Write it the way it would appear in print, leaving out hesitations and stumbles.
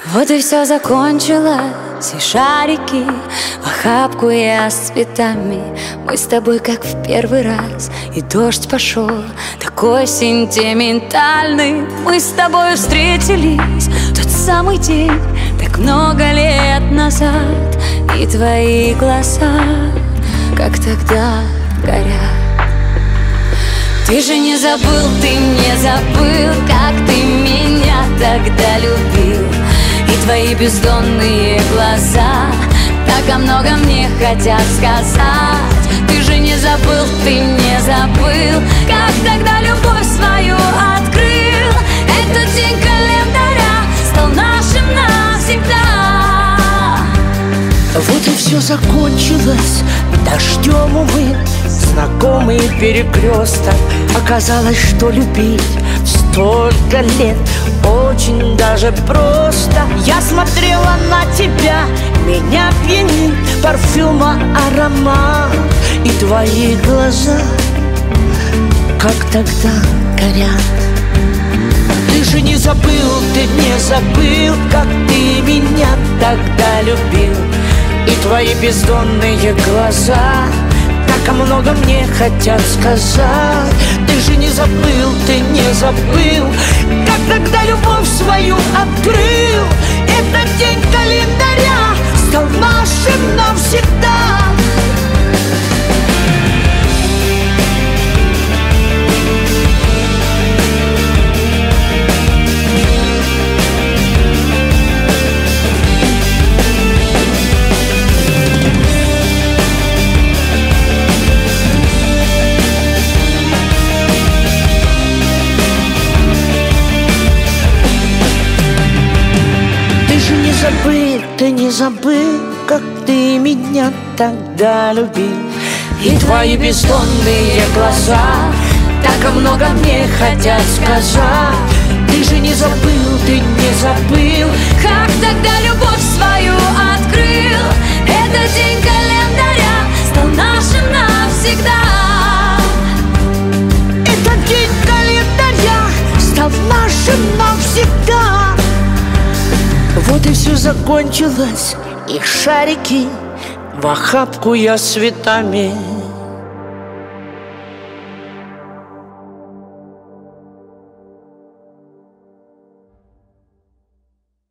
Вот и все закончилось, и шарики в охапку я с цветами. Мы с тобой как в первый раз, и дождь пошел такой сентиментальный. Мы с тобой встретились в тот самый день, так много лет назад, и твои глаза, как тогда, горят. Ты же не забыл, ты не забыл, как ты меня тогда любил. И твои бездонные глаза так о многом мне хотят сказать. Ты же не забыл, ты не забыл, как тогда любовь свою открыл. Этот день календаря стал нашим навсегда. Вот и все закончилось, дождем умыт знакомый перекресток. Оказалось, что любить столько лет очень даже просто. Я смотрела на тебя, меня пьянит парфюма аромат, и твои глаза, как тогда, горят. Ты же не забыл, ты не забыл, как ты меня тогда любил. И твои бездонные глаза так о многом мне хотят сказать. Ты же не забыл, ты не забыл, как тогда любовь свою открыл. Этот день календаря стал нашим навсегда. Ты не забыл, как ты меня тогда любил. И твои бездонные глаза так о многом мне хотят сказать. Ты же не забыл, ты не забыл, как тогда любовь свою открыл. Этот день календаря стал нашим навсегда. Этот день календаря стал нашим навсегда. Вот и все закончилось, и шарики в охапку я с цветами.